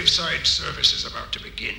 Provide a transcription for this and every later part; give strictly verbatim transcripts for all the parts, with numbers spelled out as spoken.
Graveside service is about to begin.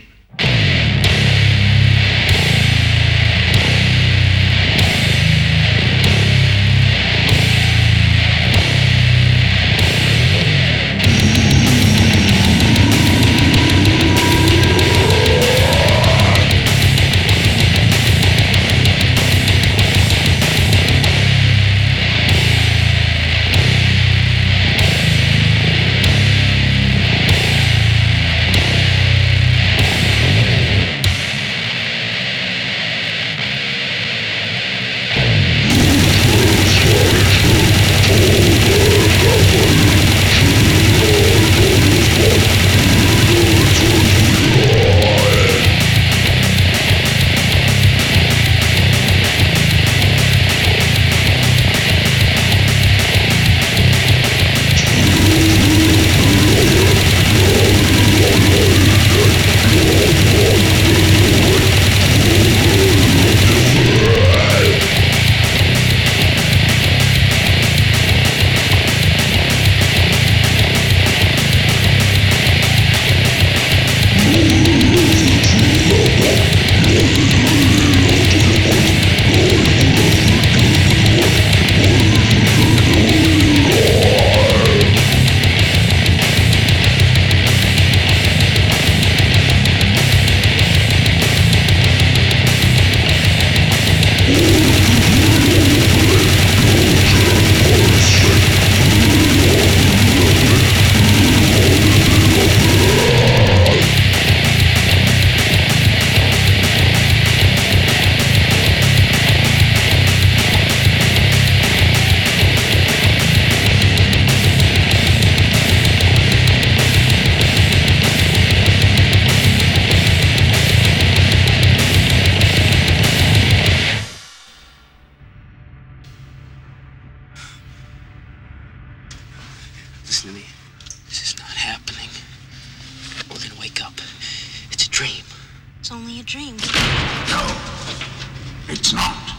Listen to me. This is not happening. We're gonna wake up. It's a dream. It's only a dream. No, it's not.